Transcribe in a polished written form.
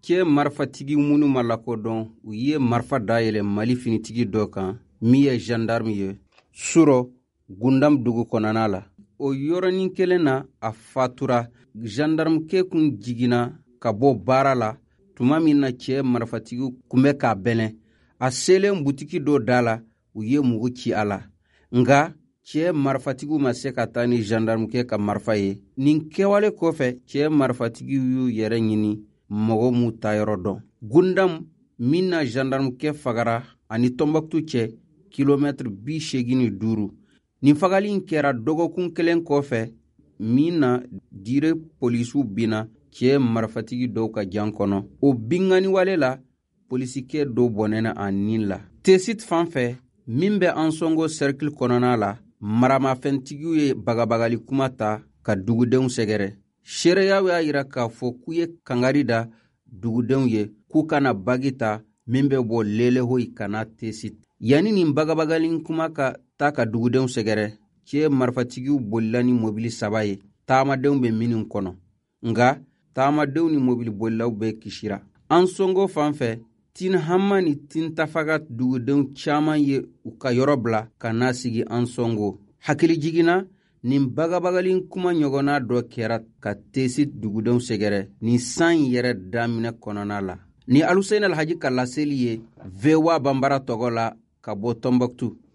cɛ marifatigi minnu ma lakodɔn u ye marifa dayɛlɛ Mali finitigi dɔ kan min ye gendarme ye Suro Gundam dugu kɔnɔna la. O yɔrɔnin kelen na a fatura. Gendarme kɛ kun jiginna ka bɔ baara la tuma min na cɛ marifatigi kun bɛ k'a bɛnɛ. A selen butiki dɔ da la u ye mugu ci a la. Nga cɛ marifatigiw ma se ka taa ni gendarme kɛ ka marifa ye. Nin kɛwale kɔfɛ cɛ marifatigiw y'u yɛrɛ ɲini mɔgɔ m'u ta yɔrɔ dɔn. Gundam min na gendarme kɛ fagara ani Tombouctou cɛ kilomètre 85. Nin fagali in kɛra dɔgɔkun kelen kɔfɛ min na dire polisiw bina cɛ marifatigi dɔw ka jan kɔnɔ. O binganiwale la polisikɛ dɔw bɔnɛna a nin la. Tesit fanfɛ min bɛ Ansongo cercle kɔnɔna la maramafɛntigiw ye bagabagali kuma ta ka dugudenw sɛgɛrɛ. Seereyaw y'a yira k'a fɔ k'u ye kangari da dugudenw ye k'u kana bagi ta min bɛ bɔ Lelehoyi kana Tesit. Yani nin bagabagali kuma ka taa ka dugudenw sɛgɛrɛ cɛ marifatigiw bolila ni mobili 3 ye. Taamadenw bɛ minnu kɔnɔ. Nga taamadenw ni mobili bolilaw bɛɛ kisira. Ansongo fanfɛ Tin Hamma ni Tin Tafaga dugudenw caman ye u ka yɔrɔ bila ka n'a sigi Ansongo. Hakili jiginna nin bagabagali kuma ɲɔgɔnna dɔ kɛra ka Tesit dugudenw sɛgɛrɛ ni san yɛrɛ daminɛ kɔnɔna la. Ni Aluseni Alhaji ka laseli ye VOA Bambara tɔgɔ la ka bɔ Tombouctou.